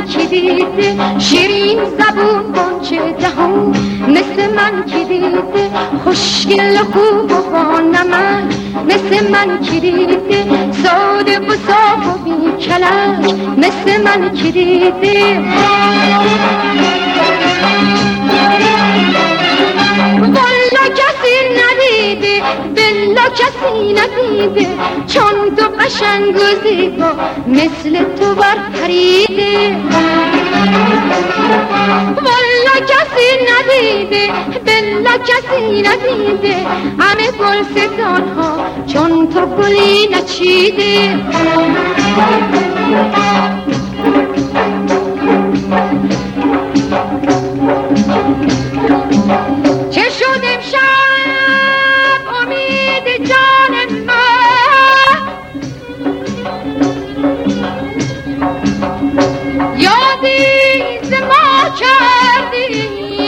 من کی دیده شیرین زبون گنچه دهون مثل من کی دیده خوشگل و خوب و با نمک مثل من کی دیده ساده و صاف و بی کلک مثل من کی دیده والا کسی ندیده بلا کسی ندیده چون تو قشنگ و زیبا مثل تو بر پریده والا کسی ندیده بلا کسی ندیده همه گلستان ها چون تو گلی نچیده چه شد امشب امید جان من یادی ز ما کردی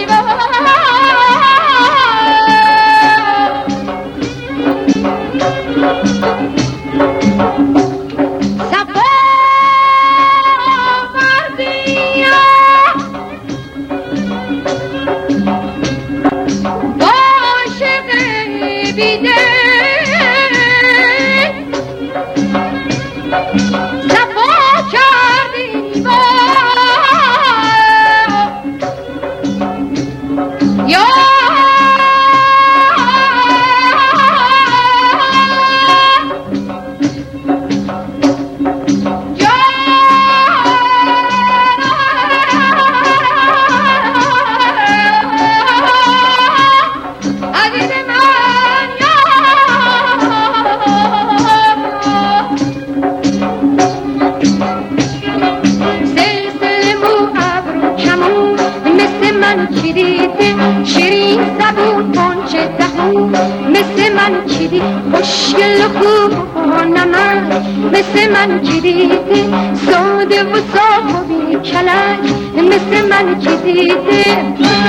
شیرین زبون گنچه دهون مثل من کی دیده خوشگل و خوب و نمک مثل من کی دیده ساده و صاف و بی کلک مثل من کی دیده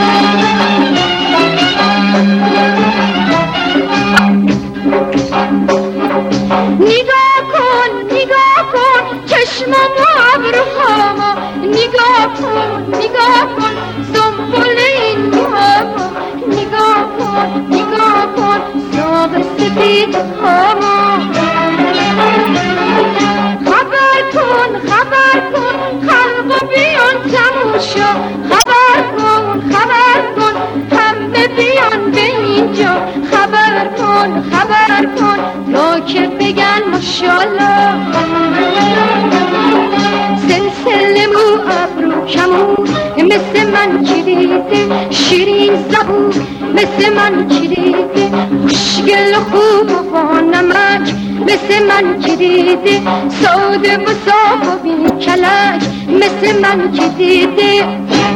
نگاه کن چشمم و ابروهامو نگاه کن سنبل این موهامو نگاه کن ساق سفید هامو خبر کن خلق بیان تماشا خبر کن همه بیان به اینجا خبر کن تا که بگن ماشاءالله سلسله مو ابرو کمون مثل من کی دیده شیرین زبون مثل من کی دیده خوشگل و خوب و با نمک مثل من کی دیده ساده و صاف و بی کلک مثل من کی دیده